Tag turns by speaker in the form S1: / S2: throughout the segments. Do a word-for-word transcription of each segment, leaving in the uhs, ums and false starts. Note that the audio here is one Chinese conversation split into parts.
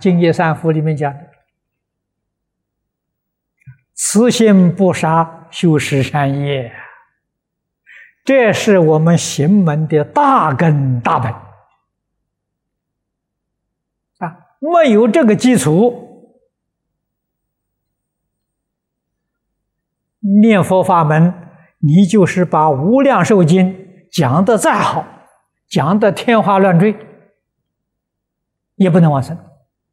S1: 净业三福》里面讲的，慈心不杀，修十善业，这是我们行门的大根大本啊！没有这个基础，念佛法门，你就是把《无量寿经》讲得再好，讲得天花乱坠，也不能往生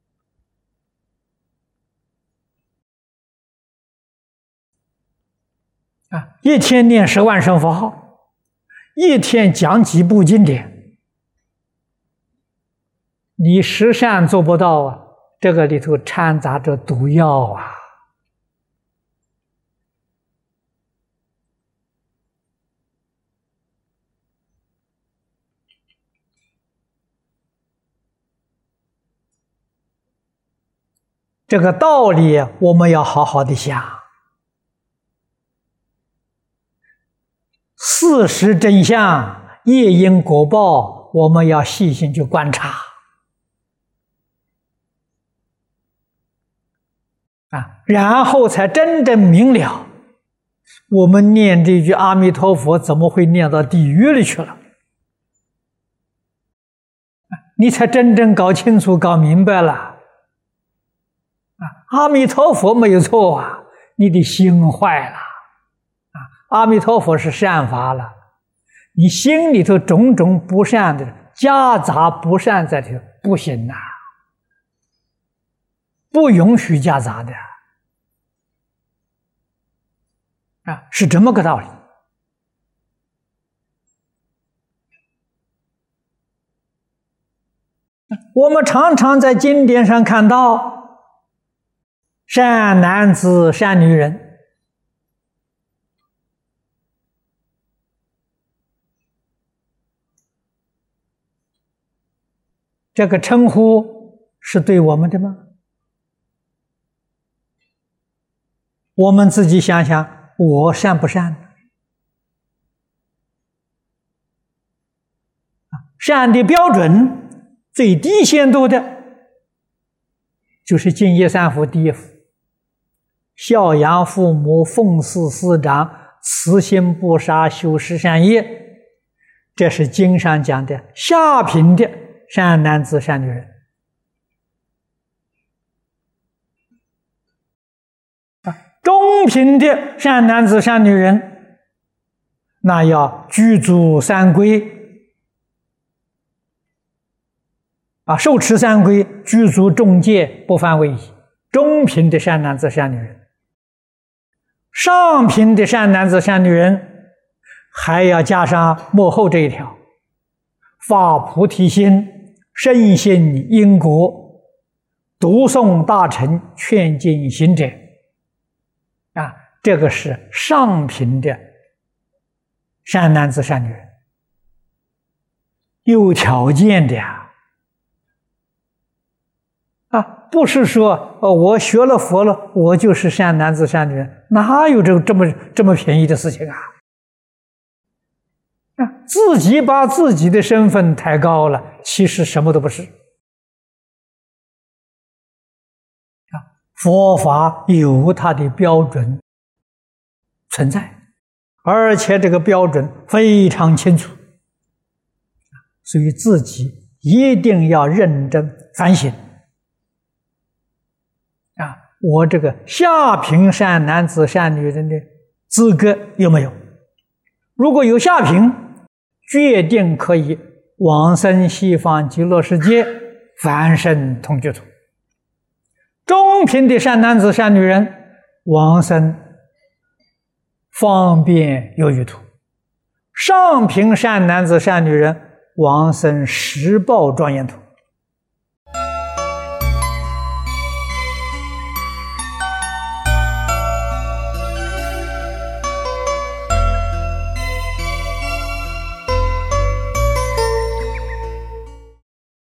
S1: 啊！一天念十万声佛号，一天讲几部经典，你十善做不到啊，这个里头掺杂着毒药啊！这个道理我们要好好的想，事实真相、业因果报，我们要细心去观察啊，然后才真正明了。我们念这句阿弥陀佛，怎么会念到地狱里去了？你才真正搞清楚、搞明白了。啊，阿弥陀佛没有错啊，你的心坏了啊！阿弥陀佛是善法了，你心里头种种不善的夹杂不善在里头，不行呐、啊，不允许夹杂的啊，是这么个道理。我们常常在经典上看到善男子、善女人，这个称呼是对我们的吗？我们自己想想，我善不善？善的标准，最低限度的，就是净业三福第一福。孝养父母，奉事师长，慈心不杀，修十善业，这是经上讲的下品的善男子、善女人。啊，中品的善男子、善女人，那要具足三规，啊，受持三规，具足众戒，不犯违仪。中品的善男子、善女人。上品的善男子、善女人，还要加上末后这一条：发菩提心，深信因果，读诵大乘劝进行者。啊，这个是上品的善男子、善女人，有条件的呀。啊，不是说呃我学了佛了，我就是善男子善女人，哪有这这么这么便宜的事情啊？啊，自己把自己的身份抬高了，其实什么都不是。啊，佛法有它的标准存在，而且这个标准非常清楚，所以自己一定要认真反省。啊，我这个下品善男子、善女人的资格有没有？如果有下品，决定可以往生西方极乐世界，凡圣同居土。中品的善男子、善女人，往生方便有余土。上品善男子、善女人，往生十报庄严土。